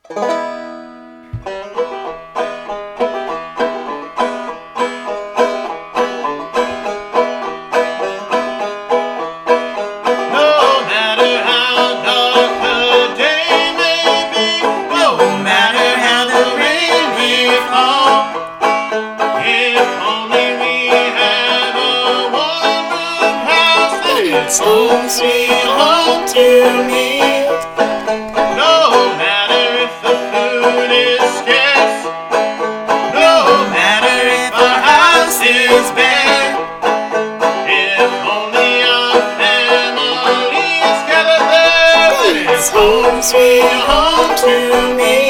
It's home sweet home to me. No matter if the food is scarce, No matter if our house is bare, if only our family is gathered there, it's home sweet home to me.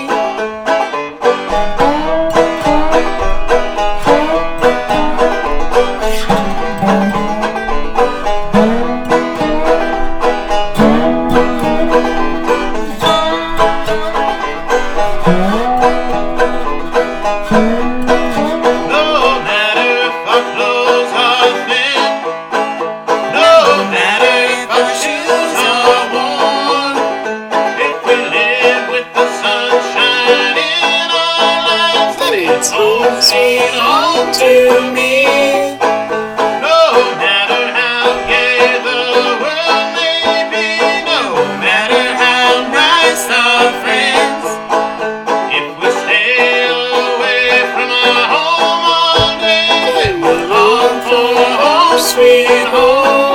no matter if our clothes are thin, no matter if our shoes are worn, if we live with the sunshine in our lives, then It's home sweet home to me. no matter how gay the world may be, no matter how nice our friends, if we stay away from our home all day, then we'll long for home sweet home.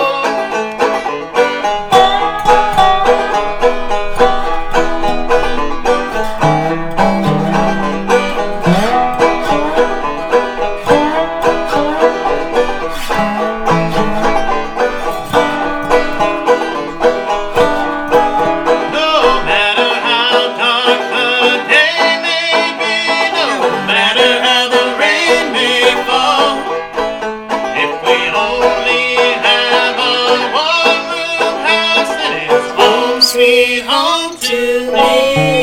No matter how dark the day may be, no matter how the rain may fall, if we only have a one-room house, then it's home sweet home to me.